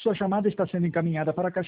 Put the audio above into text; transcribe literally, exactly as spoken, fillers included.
Sua chamada está sendo encaminhada para a caixa